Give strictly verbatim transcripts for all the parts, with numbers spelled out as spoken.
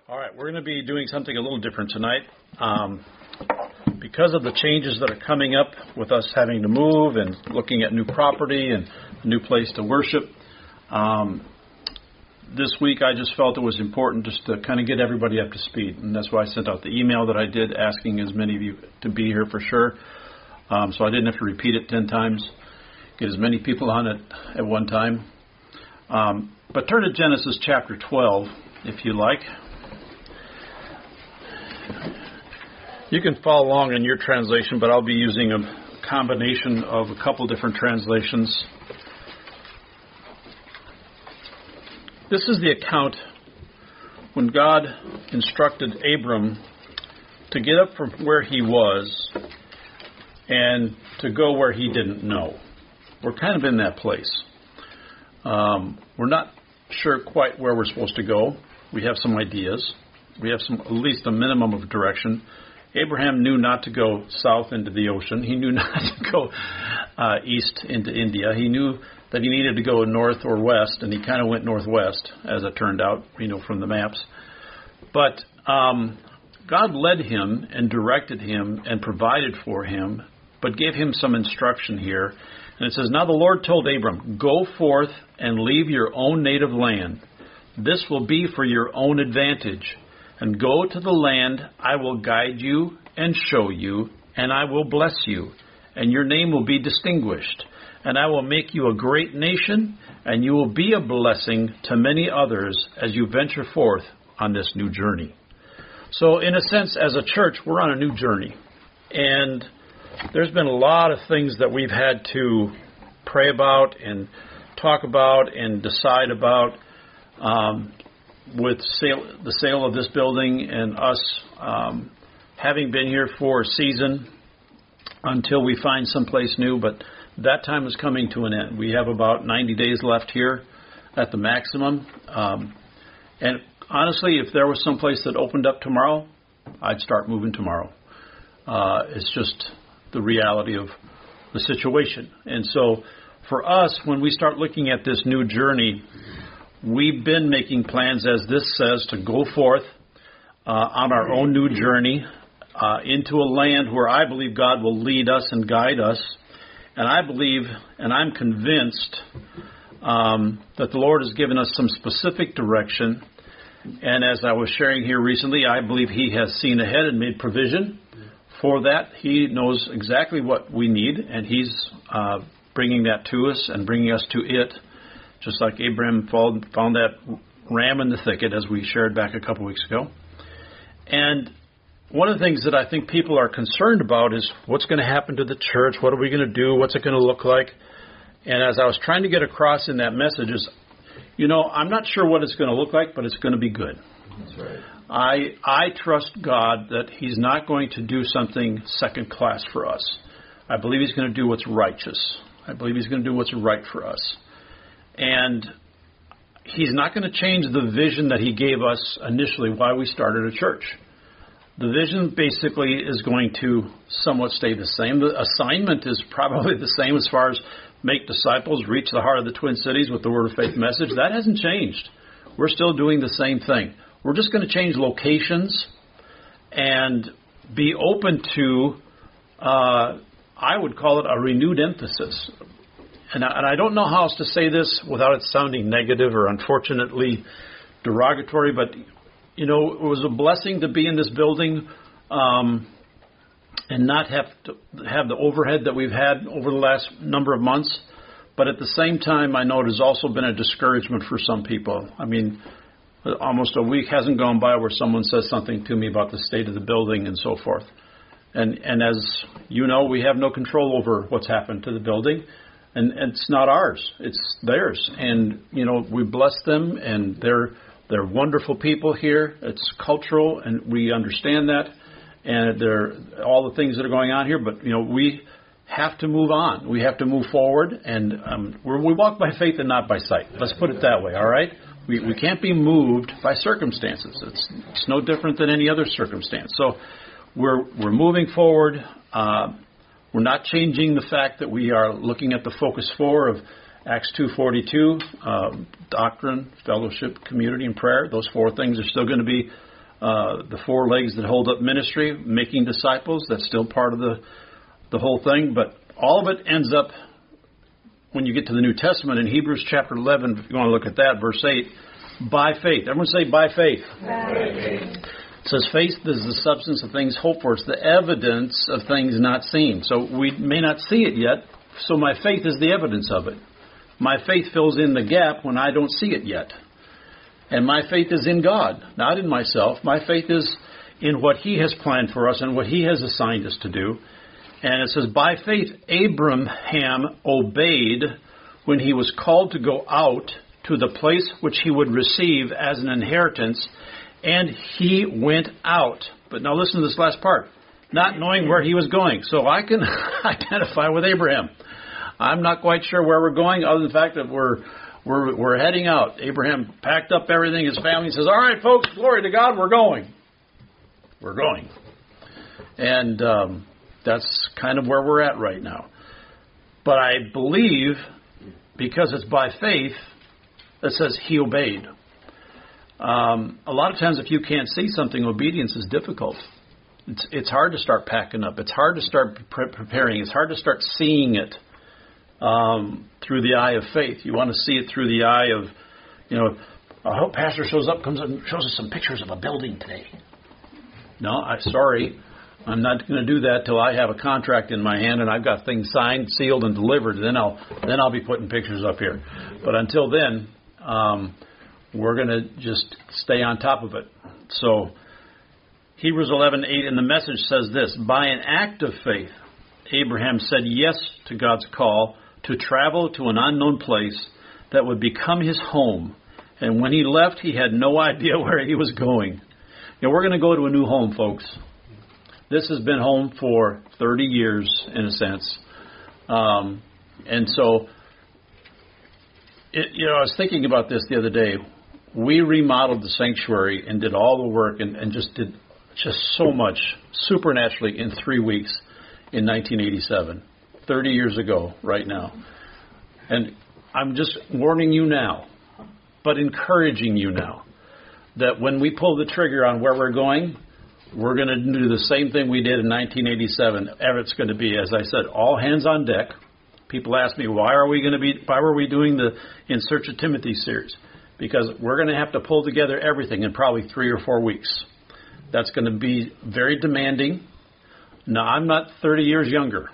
All right, we're going to be doing something a little different tonight. Um, because of the changes that are coming up with us having to move and looking at new property and a new place to worship, um, this week I just felt it was important just to kind of get everybody up to speed. And that's why I sent out the email that I did asking as many of you to be here for sure. Um, so I didn't have to repeat it ten times, get as many people on it at one time. Um, but turn to Genesis chapter twelve, if you like. You can follow along in your translation, but I'll be using a combination of a couple different translations. This is the account when God instructed Abram to get up from where he was and to go where he didn't know. We're kind of in that place. Um, we're not sure quite where we're supposed to go. We have some ideas. We have some, at least a minimum of direction. Abraham knew not to go south into the ocean. He knew not to go uh, east into India. He knew that he needed to go north or west, and he kind of went northwest, as it turned out, you know, from the maps. But um, God led him and directed him and provided for him, but gave him some instruction here. And it says, "Now the Lord told Abram, go forth and leave your own native land. This will be for your own advantage. And go to the land I will guide you and show you, and I will bless you, and your name will be distinguished. And I will make you a great nation, and you will be a blessing to many others as you venture forth on this new journey." So in a sense, as a church, we're on a new journey. And there's been a lot of things that we've had to pray about and talk about and decide about. Um, with sale, the sale of this building and us um, having been here for a season until we find someplace new, but that time is coming to an end. We have about ninety days left here at the maximum. Um, and honestly, if there was someplace that opened up tomorrow, I'd start moving tomorrow. Uh, it's just the reality of the situation. And so for us, when we start looking at this new journey, we've been making plans, as this says, to go forth uh, on our own new journey uh, into a land where I believe God will lead us and guide us. And I believe, and I'm convinced, um, that the Lord has given us some specific direction. And as I was sharing here recently, I believe He has seen ahead and made provision for that. He knows exactly what we need, and He's uh, bringing that to us and bringing us to it. Just like Abraham found, found that ram in the thicket, as we shared back a couple weeks ago. And one of the things that I think people are concerned about is what's going to happen to the church? What are we going to do? What's it going to look like? And as I was trying to get across in that message is, you know, I'm not sure what it's going to look like, but it's going to be good. That's right. I I trust God that He's not going to do something second class for us. I believe He's going to do what's righteous. I believe He's going to do what's right for us. And He's not going to change the vision that He gave us initially why we started a church. The vision basically is going to somewhat stay the same. The assignment is probably the same as far as make disciples, reach the heart of the Twin Cities with the Word of Faith message. That hasn't changed. We're still doing the same thing. We're just going to change locations and be open to, uh, I would call it a renewed emphasis. And I, and I don't know how else to say this without it sounding negative or unfortunately derogatory, but, you know, it was a blessing to be in this building um, and not have to have the overhead that we've had over the last number of months. But at the same time, I know it has also been a discouragement for some people. I mean, almost a week hasn't gone by where someone says something to me about the state of the building and so forth. And, and as you know, we have no control over what's happened to the building. And it's not ours. It's theirs. And, you know, we bless them, and they're they're wonderful people here. It's cultural, and we understand that. And they're all the things that are going on here. But, you know, we have to move on. We have to move forward. And um, we're, we walk by faith and not by sight. Let's put it that way, all right? We, we can't be moved by circumstances. It's, it's no different than any other circumstance. So we're, we're moving forward. Uh We're not changing the fact that we are looking at the focus four of Acts two forty-two, uh, doctrine, fellowship, community, and prayer. Those four things are still going to be uh, the four legs that hold up ministry, making disciples. That's still part of the the whole thing. But all of it ends up, when you get to the New Testament, in Hebrews chapter eleven, if you want to look at that, verse eight, by faith. Everyone say, by faith. By faith. It says faith is the substance of things hoped for. It's the evidence of things not seen. So we may not see it yet, so my faith is the evidence of it. My faith fills in the gap when I don't see it yet. And my faith is in God, not in myself. My faith is in what He has planned for us and what He has assigned us to do. And it says, by faith, Abraham obeyed when he was called to go out to the place which he would receive as an inheritance, and he went out. But now listen to this last part. Not knowing where he was going. So I can identify with Abraham. I'm not quite sure where we're going, other than the fact that we're we're we're heading out. Abraham packed up everything, his family, says, all right, folks, glory to God, we're going. We're going. And um, that's kind of where we're at right now. But I believe, because it's by faith, it says he obeyed. Um, a lot of times if you can't see something, obedience is difficult. It's, it's hard to start packing up. It's hard to start pre- preparing. It's hard to start seeing it um, through the eye of faith. You want to see it through the eye of, you know, I hope pastor shows up, comes up and shows us some pictures of a building today. No, I'm sorry. I'm not going to do that till I have a contract in my hand and I've got things signed, sealed, and delivered. Then I'll then I'll be putting pictures up here. But until then, um, we're going to just stay on top of it. So Hebrews eleven eight in the Message says this: by an act of faith, Abraham said yes to God's call to travel to an unknown place that would become his home. And when he left, he had no idea where he was going. You know, we're going to go to a new home, folks. This has been home for thirty years, in a sense. Um, and so, it, you know, I was thinking about this the other day. We remodeled the sanctuary and did all the work and, and just did just so much supernaturally in three weeks in nineteen eighty-seven, thirty years ago right now. And I'm just warning you now, but encouraging you now, that when we pull the trigger on where we're going, we're going to do the same thing we did in nineteen eighty-seven. It's going to be, as I said, all hands on deck. People ask me, why are we going to be, why were we doing the In Search of Timothy series? Because we're going to have to pull together everything in probably three or four weeks. That's going to be very demanding. Now, I'm not thirty years younger.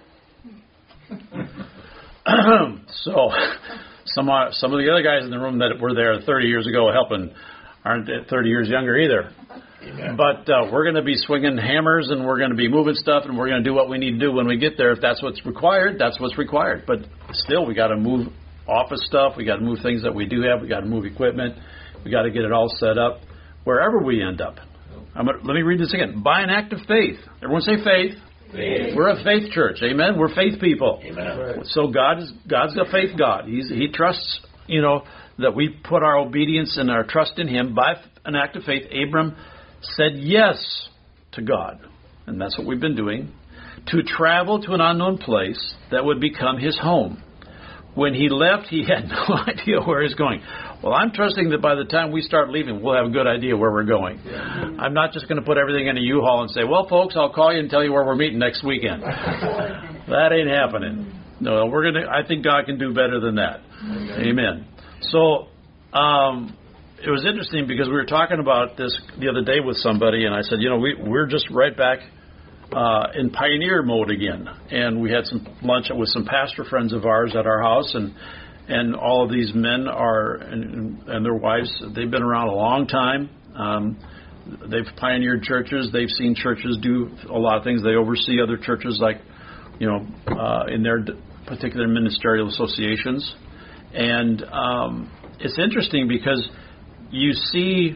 So some uh, some of the other guys in the room that were there thirty years ago helping aren't thirty years younger either. Amen. But uh, we're going to be swinging hammers and we're going to be moving stuff and we're going to do what we need to do when we get there. If that's what's required, that's what's required. But still, we got to move office stuff. We got to move things that we do have. We got to move equipment. We got to get it all set up wherever we end up. I'm gonna, let me read this again. By an act of faith. Everyone say faith. Faith. We're a faith church. Amen. We're faith people. Amen. Right. So God is God's a faith God. He's, he trusts, you know, that we put our obedience and our trust in Him. By an act of faith, Abram said yes to God, and that's what we've been doing, to travel to an unknown place that would become his home. When he left, he had no idea where he's going. Well, I'm trusting that by the time we start leaving, we'll have a good idea where we're going. I'm not just going to put everything in a U-Haul and say, well, folks, I'll call you and tell you where we're meeting next weekend. That ain't happening. No, we're going to. I think God can do better than that. Amen. Amen. So, um, it was interesting because we were talking about this the other day with somebody, and I said, you know, we, we're just right back uh, in pioneer mode again. And we had some lunch with some pastor friends of ours at our house, and and all of these men are, and, and their wives, they've been around a long time. Um, they've pioneered churches. They've seen churches do a lot of things. They oversee other churches, like, you know, uh, in their particular ministerial associations. And um, it's interesting because you see,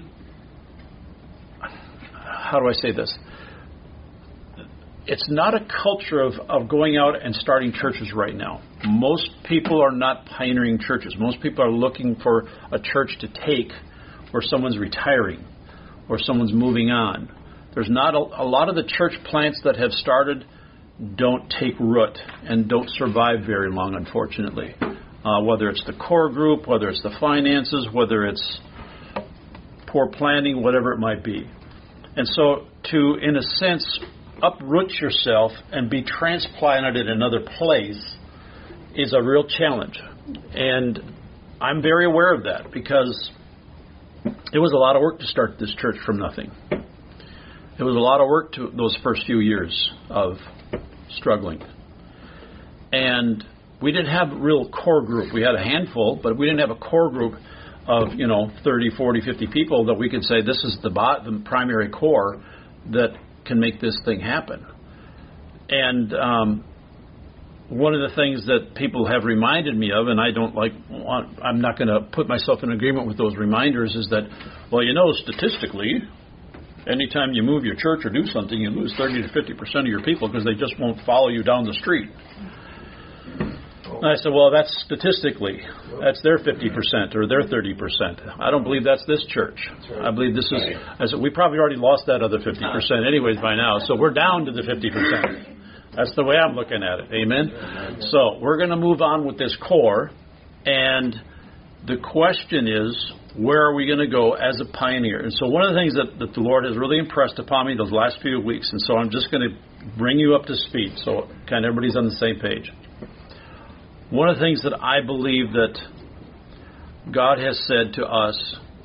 how do I say this? It's not a culture of, of going out and starting churches right now. Most people are not pioneering churches. Most people are looking for a church to take where someone's retiring or someone's moving on. There's not a, a lot of the church plants that have started don't take root and don't survive very long, unfortunately. Uh, whether it's the core group, whether it's the finances, whether it's poor planning, whatever it might be. And so to, in a sense, uproot yourself and be transplanted in another place is a real challenge. And I'm very aware of that because it was a lot of work to start this church from nothing. It was a lot of work to those first few years of struggling. And we didn't have a real core group. We had a handful, but we didn't have a core group of, you know, thirty, forty, fifty people that we could say this is the, bot, the primary core that can make this thing happen. And um, one of the things that people have reminded me of, and I don't like, want, I'm not going to put myself in agreement with those reminders, is that, well, you know, statistically, anytime you move your church or do something, you lose thirty to fifty percent of your people because they just won't follow you down the street. And I said, well, that's statistically. That's their fifty percent or their thirty percent. I don't believe that's this church. I believe this is, I said, we probably already lost that other fifty percent anyways by now, so we're down to the fifty percent. That's the way I'm looking at it. Amen? So we're going to move on with this core, and the question is, where are we going to go as a pioneer? And so one of the things that, that the Lord has really impressed upon me those last few weeks, and so I'm just going to bring you up to speed so kind of everybody's on the same page. One of the things that I believe that God has said to us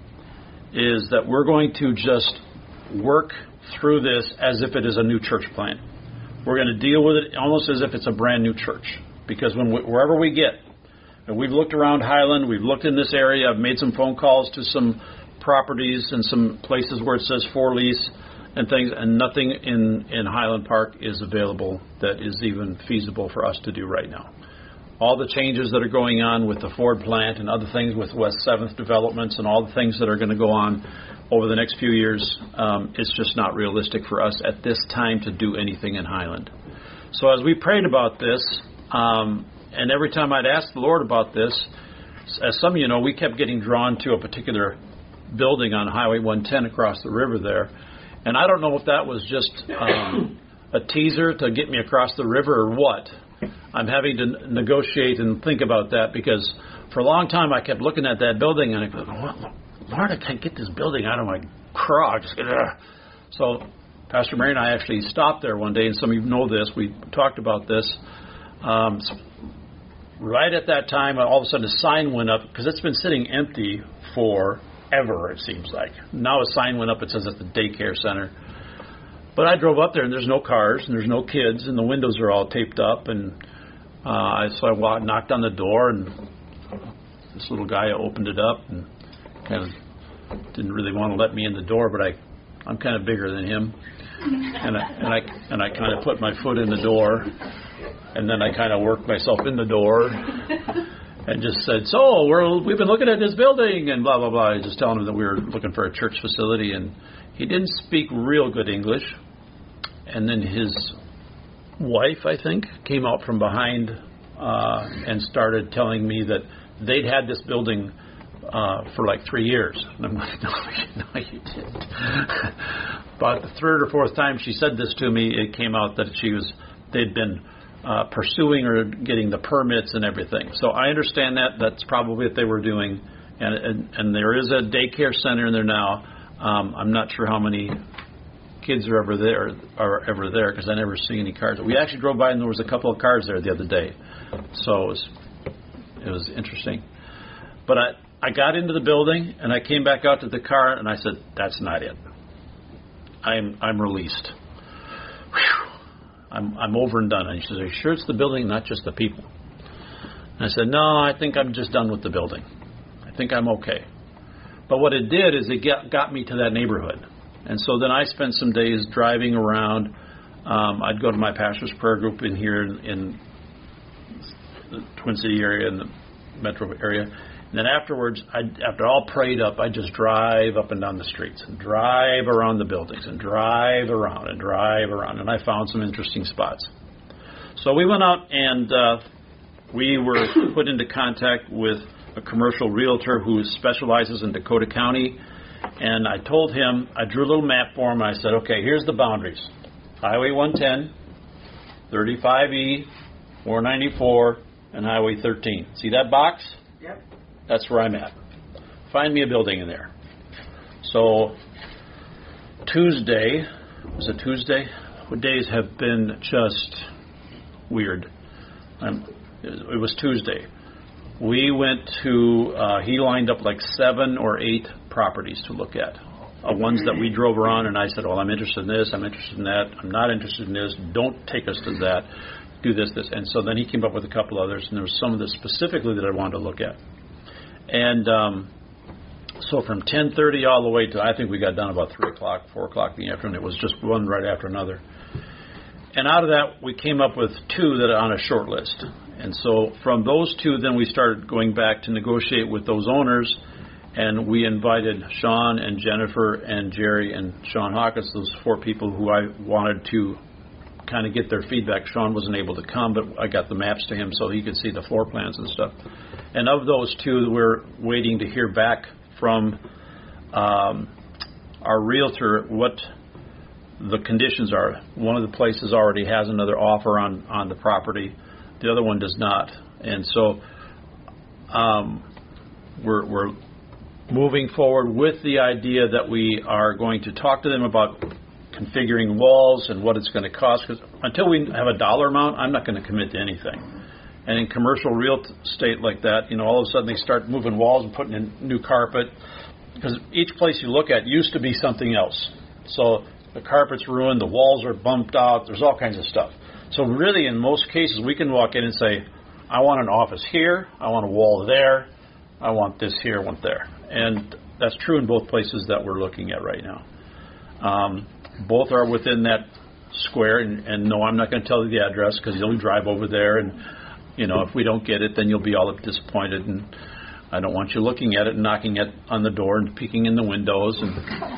is that we're going to just work through this as if it is a new church plant. We're going to deal with it almost as if it's a brand new church. Because when we, wherever we get, and we've looked around Highland, we've looked in this area, I've made some phone calls to some properties and some places where it says for lease and things, and nothing in, in Highland Park is available that is even feasible for us to do right now. All the changes that are going on with the Ford plant and other things with West seventh developments and all the things that are going to go on over the next few years, um, it's just not realistic for us at this time to do anything in Highland. So as we prayed about this, um, and every time I'd ask the Lord about this, as some of you know, we kept getting drawn to a particular building on Highway one ten across the river there. And I don't know if that was just um, a teaser to get me across the river or what. I'm having to negotiate and think about that because for a long time I kept looking at that building and I thought, Lord, I can't get this building out of my craw. Just get there. So Pastor Mary and I actually stopped there one day, and some of you know this. We talked about this. Um, right at that time, all of a sudden a sign went up because it's been sitting empty forever, it seems like. Now a sign went up. It says it's the daycare center. But I drove up there, and there's no cars, and there's no kids, and the windows are all taped up. And uh, so I walked, knocked on the door, and this little guy opened it up and kind of didn't really want to let me in the door, but I, I'm kind of bigger than him. And I, and I, and I kind of put my foot in the door, and then I kind of worked myself in the door and just said, so we're, we've been looking at this building, and blah, blah, blah. I just telling him that we were looking for a church facility, and he didn't speak real good English. And then his wife, I think, came out from behind uh, and started telling me that they'd had this building uh, for like three years. And I'm like, no, no, you didn't. About the third or fourth time she said this to me, it came out that she was they'd been uh, pursuing or getting the permits and everything. So I understand that. That's probably what they were doing. And and, and there is a daycare center in there now. Um, I'm not sure how many kids are ever there are ever there because I never see any cars. We actually drove by and there was a couple of cars there the other day. So it was it was interesting. But I, I got into the building and I came back out to the car and I said, that's not it. I'm I'm released. Whew. I'm I'm over and done. And she said, are you sure it's the building, not just the people? And I said, no, I think I'm just done with the building. I think I'm okay. But what it did is it got, got me to that neighborhood. And so then I spent some days driving around. Um, I'd go to my pastor's prayer group in here in, in the Twin City area, in the metro area. And then afterwards, I'd, after all prayed up, I'd just drive up and down the streets and drive around the buildings and drive around and drive around. And I found some interesting spots. So we went out and uh, we were put into contact with a commercial realtor who specializes in Dakota County. And I told him, I drew a little map for him, and I said, okay, here's the boundaries. Highway one ten, thirty-five E, four ninety-four, and Highway thirteen. See that box? Yep. That's where I'm at. Find me a building in there. So Tuesday, was it Tuesday? What days have been just weird? Um, it was Tuesday. We went to, uh, he lined up like seven or eight properties to look at. Uh, ones that we drove around, and I said, well, I'm interested in this, I'm interested in that, I'm not interested in this, don't take us to that, do this, this. And so then he came up with a couple others, and there was some of this specifically that I wanted to look at. And um, so from ten thirty all the way to, I think we got done about three o'clock, four o'clock in the afternoon. It was just one right after another. And out of that, we came up with two that are on a short list. And so from those two, then we started going back to negotiate with those owners, and we invited Sean and Jennifer and Jerry and Sean Hawkins, those four people who I wanted to kind of get their feedback. Sean wasn't able to come, but I got the maps to him so he could see the floor plans and stuff. And of those two, we're waiting to hear back from um, our realtor what the conditions are. One of the places already has another offer on, on the property. The other one does not. And so um, we're, we're moving forward with the idea that we are going to talk to them about configuring walls and what it's going to cost. Because until we have a dollar amount, I'm not going to commit to anything. And in commercial real estate like that, you know, all of a sudden they start moving walls and putting in new carpet. Because each place you look at used to be something else. So the carpet's ruined, the walls are bumped out, there's all kinds of stuff. So really, in most cases, we can walk in and say, I want an office here, I want a wall there, I want this here, I want there. And that's true in both places that we're looking at right now. Um, both are within that square, and, and no, I'm not going to tell you the address because you'll drive over there, and you know, if we don't get it, then you'll be all disappointed, and I don't want you looking at it and knocking it on the door and peeking in the windows. And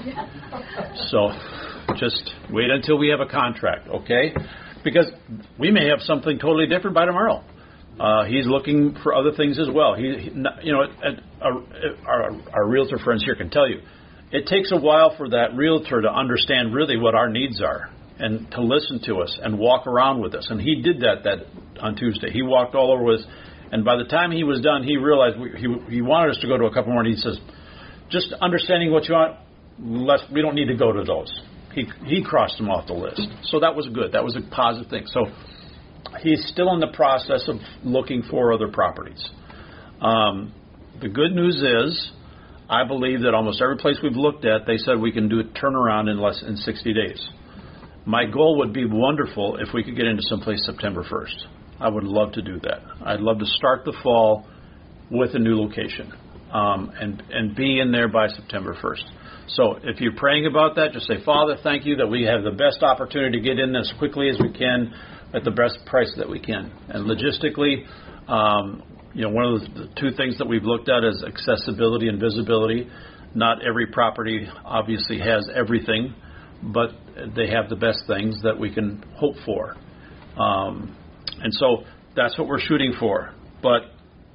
so just wait until we have a contract, okay? Because we may have something totally different by tomorrow. Uh, he's looking for other things as well. He, he you know, our, our, our realtor friends here can tell you, it takes a while for that realtor to understand really what our needs are and to listen to us and walk around with us. And he did that that on Tuesday. He walked all over with us, and by the time he was done, he realized we, he he wanted us to go to a couple more. And he says, "Just understanding what you want, less, we don't need to go to those." He he crossed them off the list, so that was good. That was a positive thing. So he's still in the process of looking for other properties. Um, the good news is, I believe that almost every place we've looked at, they said we can do a turnaround in less than sixty days. My goal would be wonderful if we could get into someplace September first. I would love to do that. I'd love to start the fall with a new location um, and, and be in there by September first. So if you're praying about that, just say, Father, thank you that we have the best opportunity to get in as quickly as we can at the best price that we can. And logistically, um, you know, one of the two things that we've looked at is accessibility and visibility. Not every property obviously has everything, but they have the best things that we can hope for. Um, and so that's what we're shooting for. But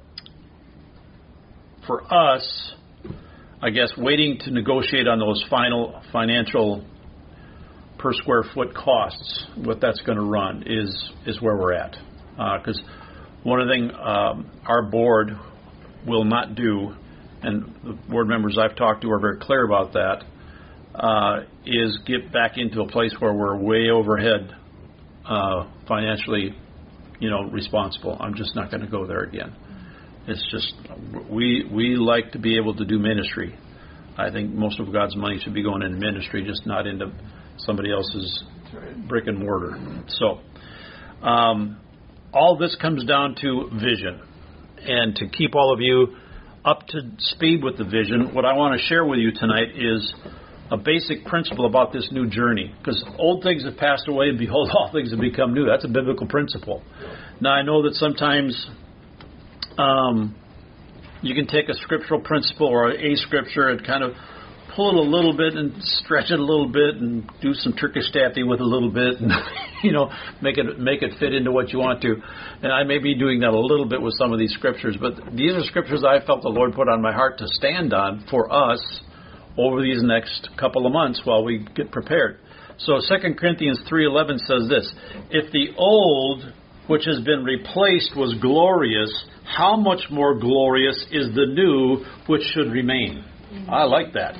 for us, I guess waiting to negotiate on those final financial per square foot costs, what that's going to run is is where we're at. Because uh, one of the things um, our board will not do, and the board members I've talked to are very clear about that, uh, is get back into a place where we're way overhead uh, financially, you know, responsible. I'm just not going to go there again. It's just, we we like to be able to do ministry. I think most of God's money should be going into ministry, just not into somebody else's brick and mortar. So um, all this comes down to vision. And to keep all of you up to speed with the vision, what I want to share with you tonight is a basic principle about this new journey. Because old things have passed away, and behold, all things have become new. That's a biblical principle. Now, I know that sometimes um, you can take a scriptural principle or a scripture and kind of pull it a little bit and stretch it a little bit and do some Turkish taffy with a little bit and, you know, make it make it fit into what you want to. And I may be doing that a little bit with some of these scriptures, but these are scriptures I felt the Lord put on my heart to stand on for us over these next couple of months while we get prepared. So Second Corinthians three eleven says this, if the old, which has been replaced, was glorious, how much more glorious is the new, which should remain? I like that.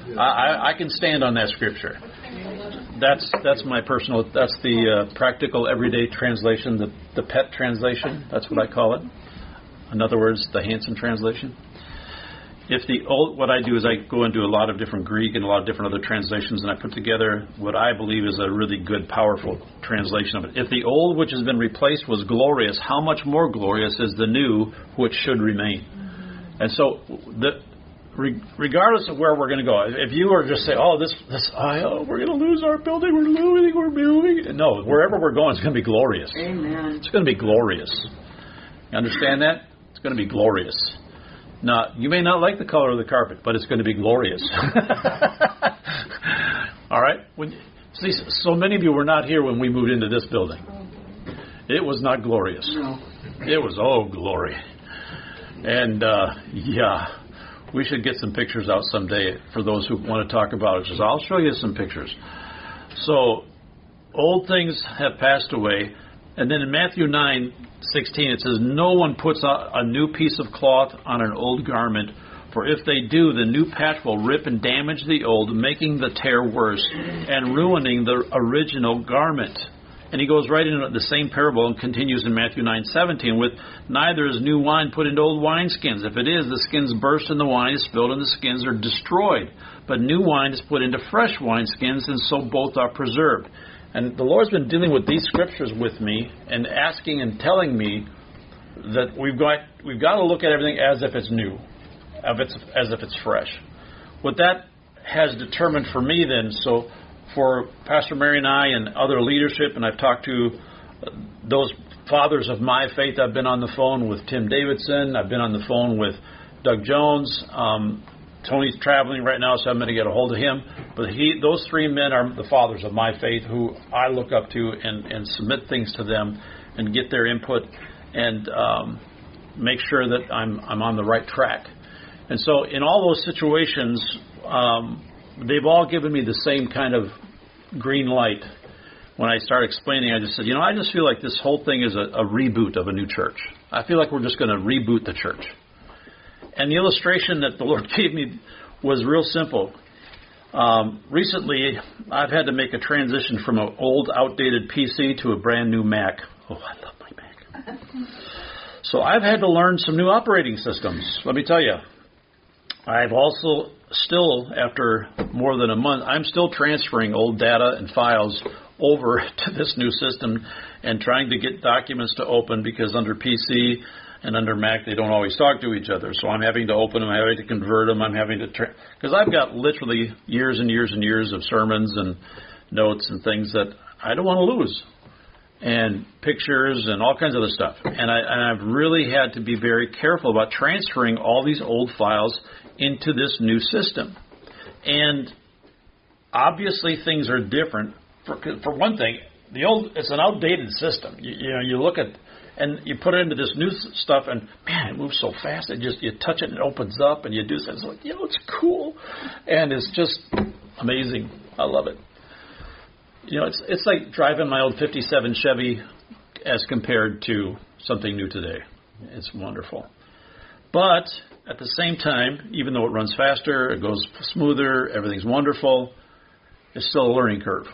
I, I, I can stand on that scripture. That's that's my personal. That's the uh, practical everyday translation, the the P E T translation. That's what I call it. In other words, the Hansen translation. If the old, what I do is I go into a lot of different Greek and a lot of different other translations, and I put together what I believe is a really good, powerful translation of it. If the old, which has been replaced, was glorious, how much more glorious is the new, which should remain? And so, the, re, regardless of where we're going to go, if you were just say, "Oh, this, this, oh, we're going to lose our building, we're losing, we're moving," no, wherever we're going, it's going to be glorious. Amen. It's going to be glorious. You understand that? It's going to be glorious. Now, you may not like the color of the carpet, but it's going to be glorious. All right? When, see, so many of you were not here when we moved into this building. It was not glorious. No. It was, oh, glory. And, uh, yeah, we should get some pictures out someday for those who want to talk about it. Just, I'll show you some pictures. So, old things have passed away. And then in Matthew nine sixteen, it says, "No one puts a, a new piece of cloth on an old garment, for if they do, the new patch will rip and damage the old, making the tear worse and ruining the original garment." And he goes right into the same parable and continues in Matthew nine seventeen with, "Neither is new wine put into old wineskins. If it is, the skins burst and the wine is spilled and the skins are destroyed. But new wine is put into fresh wineskins, and so both are preserved." And the Lord's been dealing with these scriptures with me and asking and telling me that we've got we've got to look at everything as if it's new, as if it's, as if it's fresh. What that has determined for me then, so for Pastor Mary and I and other leadership, and I've talked to those fathers of my faith. I've been on the phone with Tim Davidson. I've been on the phone with Doug Jones. Um, Tony's traveling right now, so I'm going to get a hold of him. But he, those three men are the fathers of my faith who I look up to and, and submit things to them and get their input and um, make sure that I'm I'm on the right track. And so in all those situations, um, they've all given me the same kind of green light. When I start explaining, I just said, you know, I just feel like this whole thing is a, a reboot of a new church. I feel like we're just going to reboot the church. And the illustration that the Lord gave me was real simple. Um, recently, I've had to make a transition from an old, outdated P C to a brand new Mac. Oh, I love my Mac. So I've had to learn some new operating systems. Let me tell you. I've also still, after more than a month, I'm still transferring old data and files over to this new system and trying to get documents to open because under P C and under Mac, they don't always talk to each other. So I'm having to open them, I'm having to convert them, I'm having to... Tra- because I've got literally years and years and years of sermons and notes and things that I don't want to lose. And pictures and all kinds of other stuff. And, I, and I've really had to be very careful about transferring all these old files into this new system. And obviously things are different. For, for one thing, the old it's an outdated system. You, you know, you look at... And you put it into this new stuff, and man, it moves so fast. It just you touch it, and it opens up, and you do something. It's like, you know, it's cool, and it's just amazing. I love it. You know, it's it's like driving my old fifty-seven Chevy as compared to something new today. It's wonderful. But at the same time, even though it runs faster, it goes smoother, everything's wonderful, it's still a learning curve,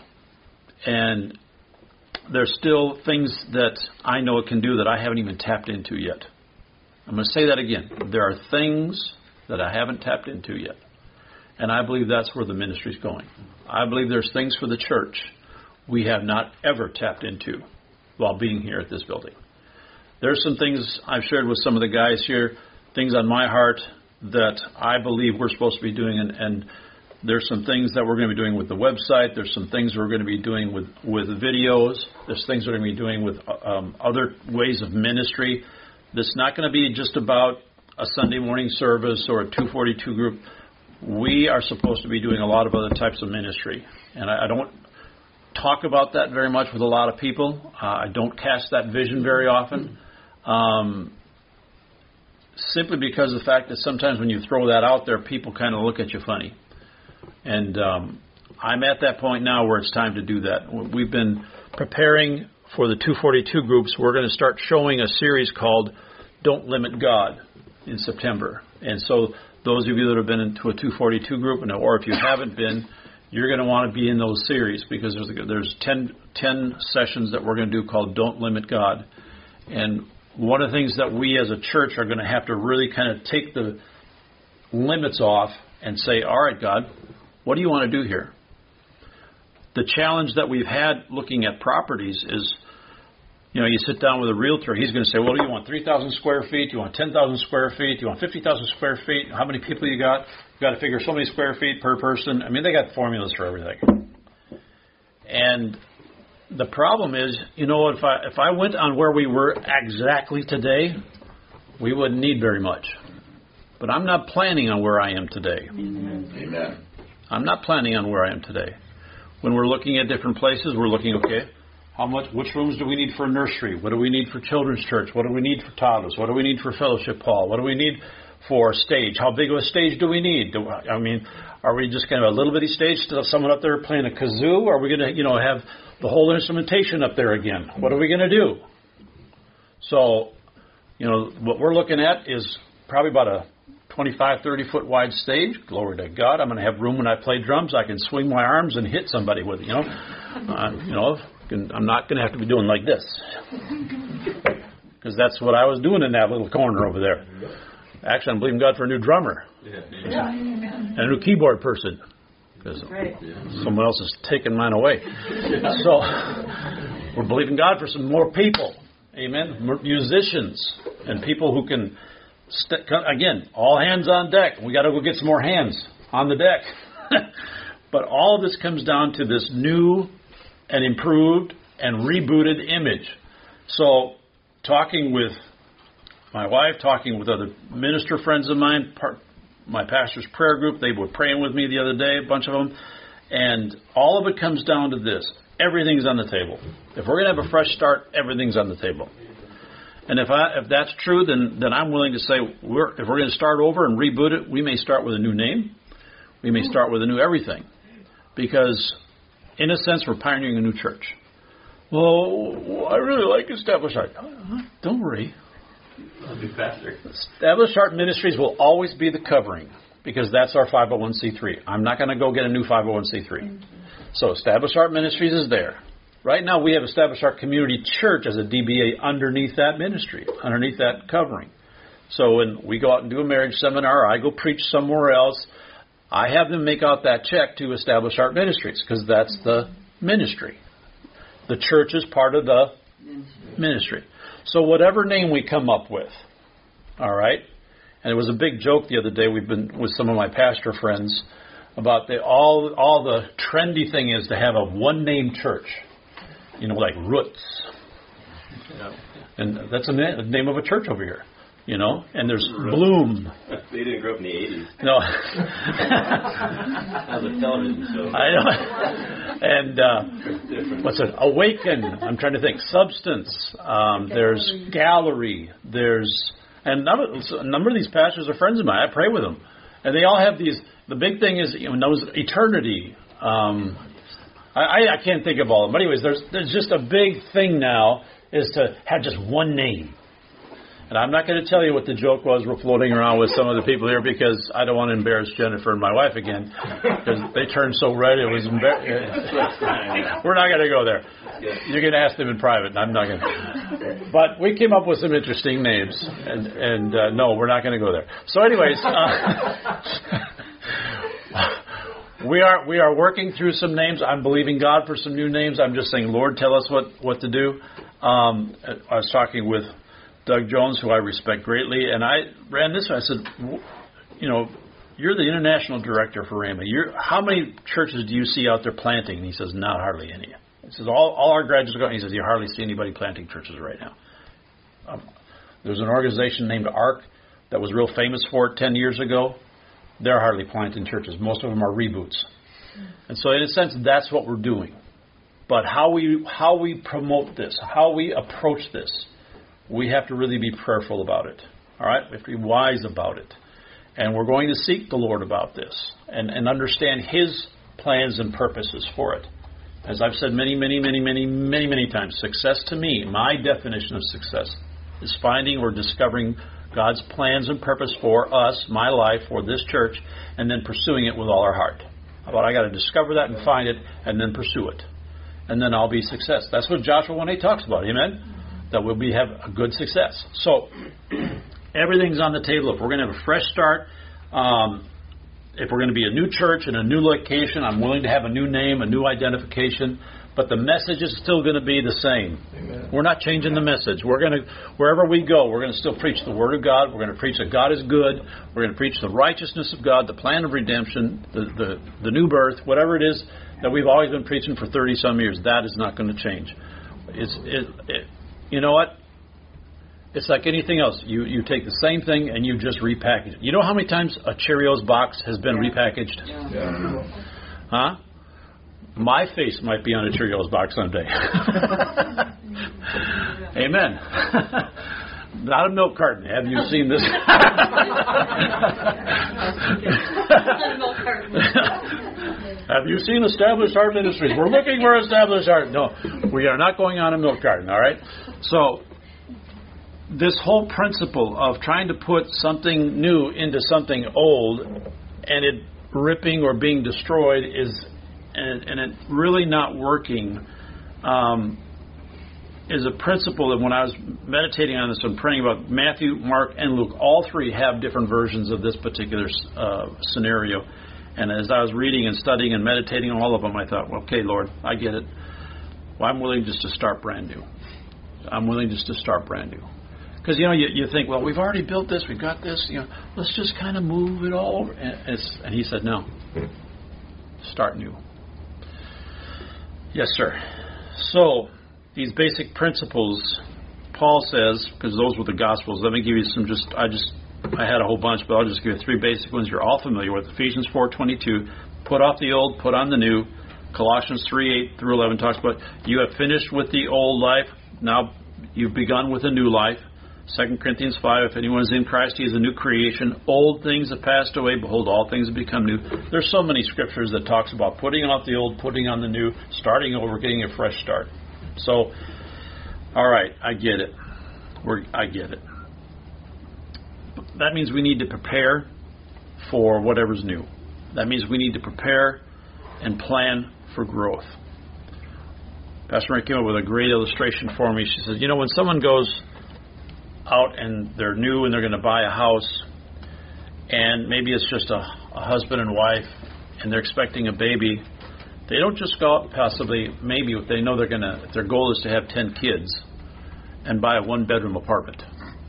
and there's still things that I know it can do that I haven't even tapped into yet. I'm going to say that again. There are things that I haven't tapped into yet. And I believe that's where the ministry's going. I believe there's things for the church we have not ever tapped into while being here at this building. There's some things I've shared with some of the guys here, things on my heart that I believe we're supposed to be doing, and, and there's some things that we're going to be doing with the website. There's some things we're going to be doing with, with videos. There's things we're going to be doing with um, other ways of ministry. This is not going to be just about a Sunday morning service or a two forty-two group. We are supposed to be doing a lot of other types of ministry. And I, I don't talk about that very much with a lot of people. Uh, I don't cast that vision very often. Um, simply because of the fact that sometimes when you throw that out there, people kind of look at you funny. And um, I'm at that point now where it's time to do that. We've been preparing for the two forty-two groups. We're going to start showing a series called Don't Limit God in September. And so the those of you that have been into a two forty-two group, or if you haven't been, you're going to want to be in those series, because there's there's ten, ten sessions that we're going to do called Don't Limit God. And one of the things that we as a church are going to have to really kind of take the limits off and say, all right, God, what do you want to do here? The challenge that we've had looking at properties is, you know, you sit down with a realtor, he's going to say, well, do you want three thousand square feet? Do you want ten thousand square feet? Do you want fifty thousand square feet? How many people you got? You got to figure so many square feet per person. I mean, they got formulas for everything. And the problem is, you know, if I if I went on where we were exactly today, we wouldn't need very much. But I'm not planning on where I am today. Amen. I'm not planning on where I am today. When we're looking at different places, we're looking, okay, how much? Which rooms do we need for a nursery? What do we need for children's church? What do we need for toddlers? What do we need for fellowship hall? What do we need for a stage? How big of a stage do we need? Do, I mean, are we just kind of a little bitty stage? Still someone up there playing a kazoo? Or are we going to, you know, have the whole instrumentation up there again? What are we going to do? So, you know, what we're looking at is probably about a twenty-five, thirty foot wide stage. Glory to God. I'm going to have room when I play drums. I can swing my arms and hit somebody with it, you know. Uh, you know, I'm not going to have to be doing like this. Because that's what I was doing in that little corner over there. Actually, I'm believing God for a new drummer. Yeah. And a new keyboard person. Because someone else has taken mine away. So, we're believing God for some more people. Amen. Musicians and people who can... St- again, all hands on deck. We got to go get some more hands on the deck. But all of this comes down to this new and improved and rebooted image. So, talking with my wife, talking with other minister friends of mine, part, my pastor's prayer group, they were praying with me the other day, a bunch of them, and all of it comes down to this. Everything's on the table. If we're going to have a fresh start, everything's on the table. And if I, if that's true, then, then I'm willing to say, we're, if we're going to start over and reboot it, we may start with a new name. We may start with a new everything. Because, in a sense, we're pioneering a new church. Well, I really like Established Heart. Don't worry. I'll be faster. Established Heart Ministries will always be the covering, because that's our five oh one c three. I'm not going to go get a new five oh one c three. So Established Heart Ministries is there. Right now, we have Established Heart Community Church as a D B A underneath that ministry, underneath that covering. So when we go out and do a marriage seminar, or I go preach somewhere else, I have them make out that check to Established Heart Ministries, because that's the ministry. The church is part of the ministry. So whatever name we come up with, all right? And it was a big joke the other day. We've been with some of my pastor friends about the all all the trendy thing is to have a one-name church. You know, like Roots. Yeah. And that's the name of a church over here. You know, and there's Bloom. They didn't grow up in the eighties. No. That was a television show. I know. And uh, what's it? Awaken. I'm trying to think. Substance. Um, there's Gallery. There's and a number of these pastors are friends of mine. I pray with them, and they all have these. The big thing is, you know, those Eternity. Um, I, I can't think of all of them. But anyways, there's there's just a big thing now is to have just one name. And I'm not going to tell you what the joke was we're floating around with some of the people here, because I don't want to embarrass Jennifer and my wife again, because they turned so red it was embarrassing. We're not going to go there. You're going to ask them in private, and I'm not going to. But we came up with some interesting names, and, and uh, no, we're not going to go there. So anyways, uh, we are we are working through some names. I'm believing God for some new names. I'm just saying, Lord, tell us what, what to do. Um, I was talking with Doug Jones, who I respect greatly, and I ran this. I said, you know, you're the international director for Rhema. You're, how many churches do you see out there planting? And he says, not hardly any. He says, all, all our graduates are going. He says, you hardly see anybody planting churches right now. Um, there's an organization named ARC that was real famous for it ten years ago. They're hardly planting churches. Most of them are reboots. And so in a sense, that's what we're doing. But how we how we promote this, how we approach this, we have to really be prayerful about it. All right? We have to be wise about it. And we're going to seek the Lord about this and, and understand His plans and purposes for it. As I've said many, many, many, many, many, many times, success to me, my definition of success, is finding or discovering God's plans and purpose for us, my life, for this church, and then pursuing it with all our heart. How about I got to discover that and find it, and then pursue it. And then I'll be success. That's what Joshua one eight talks about, amen? That we'll be have a good success. So, everything's on the table. If we're going to have a fresh start, um, if we're going to be a new church in a new location, I'm willing to have a new name, a new identification. But the message is still going to be the same. Amen. We're not changing the message. We're going to, wherever we go, we're going to still preach the Word of God. We're going to preach that God is good. We're going to preach the righteousness of God, the plan of redemption, the, the, the new birth, whatever it is that we've always been preaching for thirty-some years. That is not going to change. It's, it, it, you know what? It's like anything else. You, you take the same thing and you just repackage it. You know how many times a Cheerios box has been repackaged? Yeah. Huh? My face might be on a Cheerios box someday. Amen. Not a milk carton. Have you seen this? Have you seen Established Heart Ministries? We're looking for Established Heart. No, we are not going on a milk carton, all right? So, this whole principle of trying to put something new into something old and it ripping or being destroyed is... And, and it really not working um, is a principle that when I was meditating on this and praying about Matthew, Mark, and Luke, all three have different versions of this particular uh, scenario. And as I was reading and studying and meditating on all of them, I thought, well, okay, Lord, I get it. Well, I'm willing just to start brand new. I'm willing just to start brand new. Because, you know, you, you think, well, we've already built this, we've got this, you know, let's just kind of move it all over. And, it's, and he said, no, start new. Yes, sir. So, these basic principles, Paul says, because those were the Gospels, let me give you some just, I just, I had a whole bunch, but I'll just give you three basic ones you're all familiar with. Ephesians four twenty-two, put off the old, put on the new. Colossians three eight through eleven talks about, you have finished with the old life, now you've begun with a new life. Second Corinthians five, if anyone is in Christ, he is a new creation. Old things have passed away. Behold, all things have become new. There's so many scriptures that talks about putting off the old, putting on the new, starting over, getting a fresh start. So, all right, I get it. We're, I get it. That means we need to prepare for whatever's new. That means we need to prepare and plan for growth. Pastor Mary came up with a great illustration for me. She says, you know, when someone goes out and they're new and they're going to buy a house, and maybe it's just a, a husband and wife and they're expecting a baby, they don't just go out possibly, maybe if they know they're going to, their goal is to have ten kids and buy a one bedroom apartment.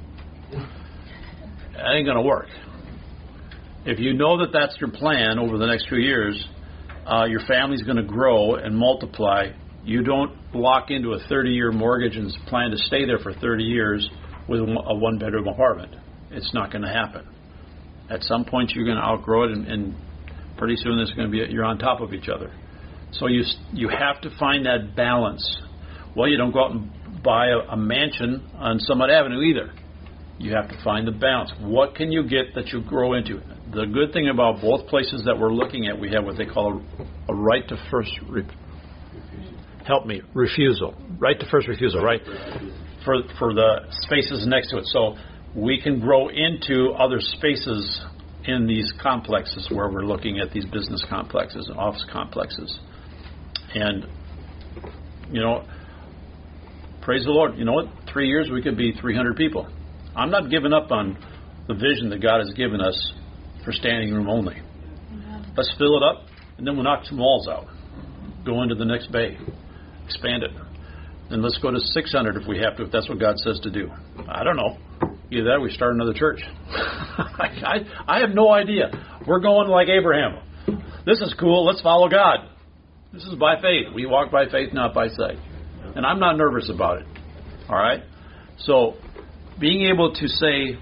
That ain't going to work. If you know that that's your plan over the next few years, uh, your family's going to grow and multiply. You don't lock into a thirty year mortgage and plan to stay there for thirty years with a one-bedroom apartment. It's not going to happen. At some point, you're going to outgrow it, and, and pretty soon, there's going to be you're on top of each other. So you you have to find that balance. Well, you don't go out and buy a, a mansion on Summit Avenue either. You have to find the balance. What can you get that you grow into? The good thing about both places that we're looking at, we have what they call a, a right to first re- help me refusal. Right to first refusal. Right. For for the spaces next to it. So we can grow into other spaces in these complexes where we're looking at these business complexes and office complexes. And, you know, praise the Lord. You know what? Three years we could be three hundred people. I'm not giving up on the vision that God has given us for standing room only. Amen. Let's fill it up, and then we'll knock some walls out. Go into the next bay. Expand it. And let's go to six hundred if we have to, if that's what God says to do. I don't know. Either that or we start another church. I, I have no idea. We're going like Abraham. This is cool. Let's follow God. This is by faith. We walk by faith, not by sight. And I'm not nervous about it. All right? So, being able to say,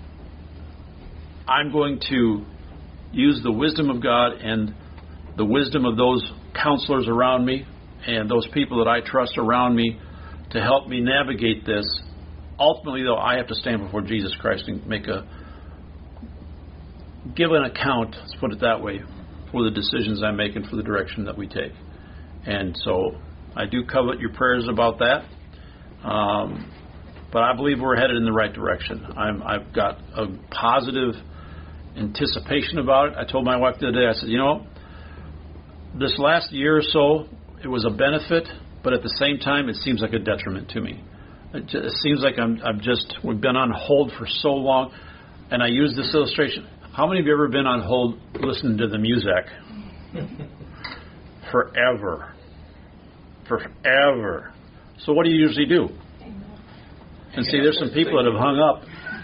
I'm going to use the wisdom of God and the wisdom of those counselors around me and those people that I trust around me to help me navigate this. Ultimately, though, I have to stand before Jesus Christ and make a give an account, let's put it that way, for the decisions I make and for the direction that we take. And so I do covet your prayers about that. Um, But I believe we're headed in the right direction. I'm, I've got a positive anticipation about it. I told my wife the other day, I said, you know, this last year or so, it was a benefit, but at the same time, it seems like a detriment to me. It, just, it seems like I'm, I'm just, we've been on hold for so long. And I use this illustration. How many of you ever been on hold listening to the music? Forever. Forever. So what do you usually do? And see, there's some people that have hung up.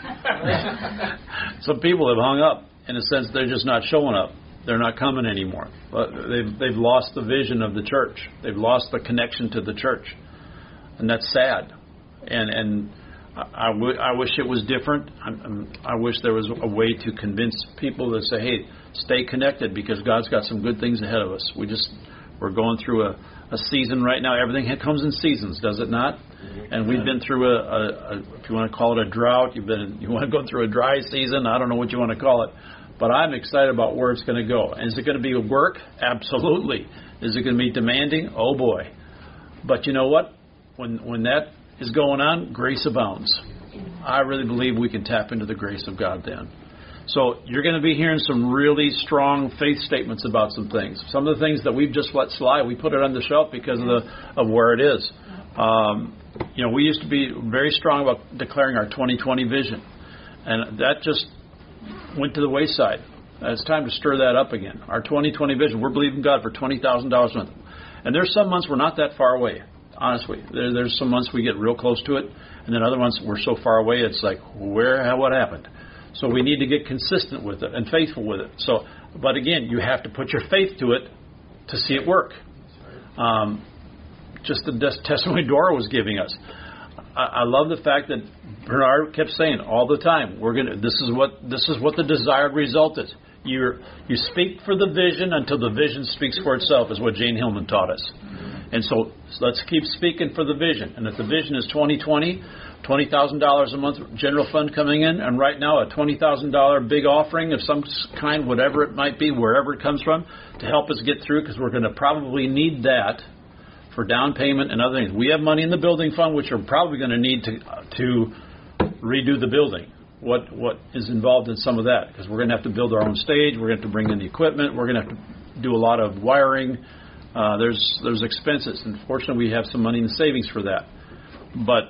Some people have hung up. In a sense, they're just not showing up. They're not coming anymore. They've, they've lost the vision of the church. They've lost the connection to the church. And that's sad. And and I, I, w- I wish it was different. I, I wish there was a way to convince people to say, hey, stay connected because God's got some good things ahead of us. We just, we're going through a, a season right now. Everything comes in seasons, does it not? And we've been through a, a, a if you want to call it a drought, you've been, you want to go through a dry season, I don't know what you want to call it. But I'm excited about where it's going to go. And is it going to be work? Absolutely. Is it going to be demanding? Oh, boy. But you know what? When when that is going on, grace abounds. I really believe we can tap into the grace of God then. So you're going to be hearing some really strong faith statements about some things. Some of the things that we've just let slide, we put it on the shelf because of the of where it is. Um, you know, we used to be very strong about declaring our twenty twenty vision. And that just went to the wayside. It's time to stir that up again. Our twenty twenty vision, we're believing God for twenty thousand dollars a month. And there's some months we're not that far away, honestly. There, there's some months we get real close to it, and then other months we're so far away, it's like, where, what happened? So we need to get consistent with it and faithful with it. So, but again, you have to put your faith to it to see it work. Um, just the des- testimony Dora was giving us. I, I love the fact that Bernard kept saying all the time, "We're gonna. This is what this is what the desired result is. You you speak for the vision until the vision speaks for itself," is what Jane Hillman taught us. And so, so let's keep speaking for the vision. And if the vision is twenty twenty, twenty thousand dollars a month general fund coming in, and right now a twenty thousand dollars big offering of some kind, whatever it might be, wherever it comes from, to help us get through, because we're going to probably need that for down payment and other things. We have money in the building fund, which we're probably going to need to to redo the building. What what is involved in some of that? Because we're going to have to build our own stage. We're going to have to bring in the equipment. We're going to have to do a lot of wiring. Uh, there's there's expenses. And fortunately, we have some money in savings for that. But,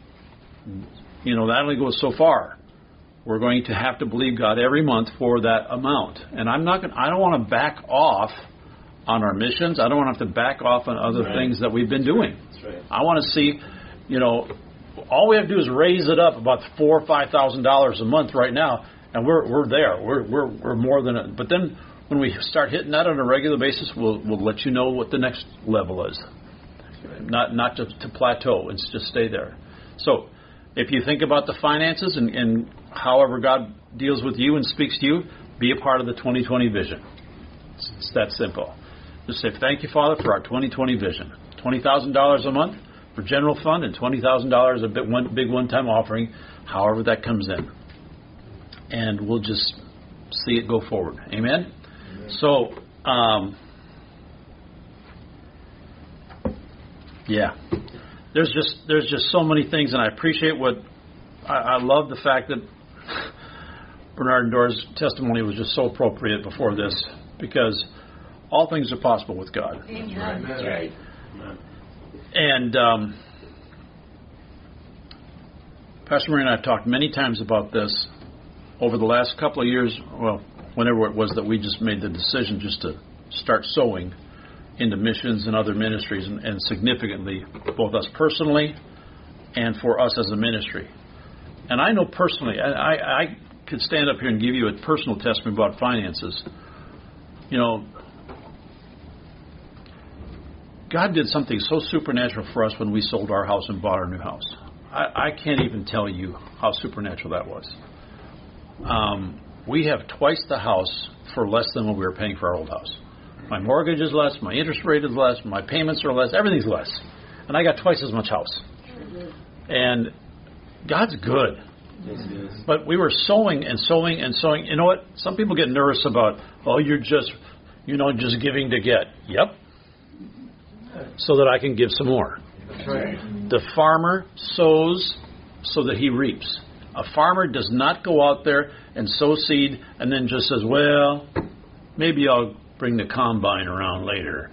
you know, that only goes so far. We're going to have to believe God every month for that amount. And I'm not going. I don't want to back off on our missions. I don't want to have to back off on other right. things that we've been doing. That's right. I want to see, you know, all we have to do is raise it up about four or five thousand dollars a month right now, and we're we're there. We're we're we're more than. A, but then when we start hitting that on a regular basis, we'll we'll let you know what the next level is. Not not just to plateau and just stay there. So if you think about the finances and, and however God deals with you and speaks to you, be a part of the twenty twenty vision. It's, it's that simple. Just say, thank you, Father, for our twenty twenty vision. twenty thousand dollars a month for general fund and twenty thousand dollars a bit one big one-time offering, however that comes in. And we'll just see it go forward. Amen? Amen. So, um, yeah. There's just there's just so many things, and I appreciate what, I, I love the fact that Bernard and Dora's testimony was just so appropriate before this, because all things are possible with God. Amen. That's right. And um, Pastor Marie and I have talked many times about this over the last couple of years, well, whenever it was that we just made the decision just to start sowing into missions and other ministries, and, and significantly, both us personally and for us as a ministry. And I know personally, I, I, I could stand up here and give you a personal testimony about finances. You know, God did something so supernatural for us when we sold our house and bought our new house. I, I can't even tell you how supernatural that was. Um, we have twice the house for less than what we were paying for our old house. My mortgage is less, my interest rate is less, my payments are less, everything's less. And I got twice as much house. And God's good. But we were sowing and sowing and sowing. You know what? Some people get nervous about, oh, you're just, you know, just giving to get. Yep. So that I can give some more. That's right. The farmer sows so that he reaps. A farmer does not go out there and sow seed and then just says, well, maybe I'll bring the combine around later.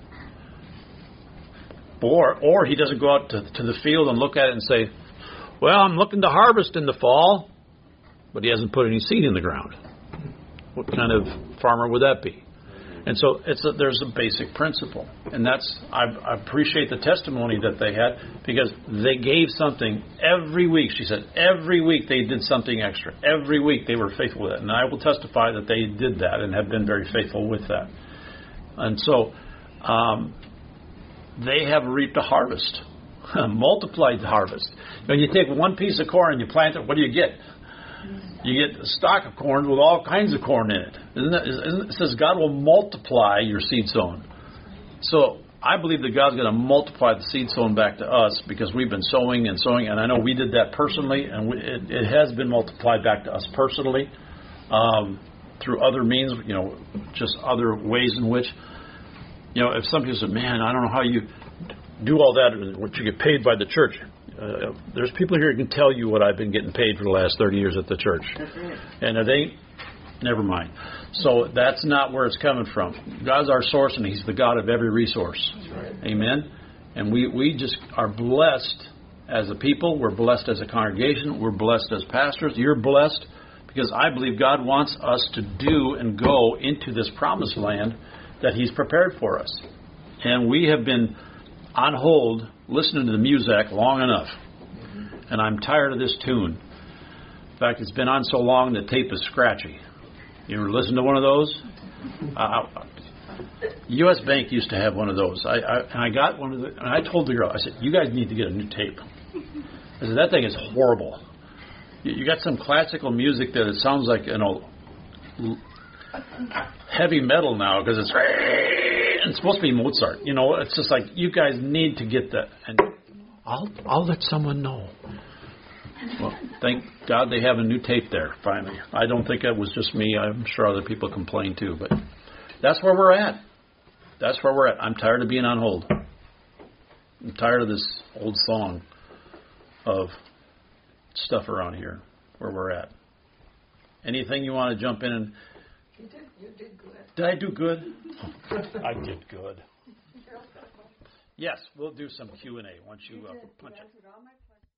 Or or he doesn't go out to, to the field and look at it and say, well, I'm looking to harvest in the fall, but he hasn't put any seed in the ground. What kind of farmer would that be? And so it's a, there's a basic principle. And that's I, I appreciate the testimony that they had, because they gave something every week. She said every week they did something extra. Every week they were faithful with it. And I will testify that they did that and have been very faithful with that. And so um, they have reaped a harvest, multiplied the harvest. When you take one piece of corn and you plant it, what do you get? You get a stalk of corn with all kinds of corn in it. Isn't that, isn't, it says God will multiply your seed sown. So I believe that God's going to multiply the seed sown back to us, because we've been sowing and sowing. And I know we did that personally, and we, it, it has been multiplied back to us personally um, through other means, you know, just other ways in which, you know, if some people say, man, I don't know how you do all that, what you get paid by the church. Uh, there's people here who can tell you what I've been getting paid for the last thirty years at the church. And it ain't, never mind. So that's not where it's coming from. God's our source, and He's the God of every resource. Right. Amen? And we, we just are blessed as a people. We're blessed as a congregation. We're blessed as pastors. You're blessed because I believe God wants us to do and go into this promised land that He's prepared for us. And we have been on hold listening to the music long enough, and I'm tired of this tune. In fact, it's been on so long the tape is scratchy. You ever listen to one of those? Uh, U S Bank used to have one of those. I, I and I got one of the, and I told the girl, I said, "You guys need to get a new tape." I said, "That thing is horrible. You, you got some classical music that it sounds like, you know, heavy metal now, because it's." It's supposed to be Mozart. You know, it's just like, you guys need to get that. And I'll I'll let someone know. Well, thank God they have a new tape there, finally. I don't think it was just me. I'm sure other people complain too. But that's where we're at. That's where we're at. I'm tired of being on hold. I'm tired of this old song of stuff around here, where we're at. Anything you want to jump in and... You did, you did good. Did I do good? I did good. Yes, we'll do some Q and A once you, uh, punch it.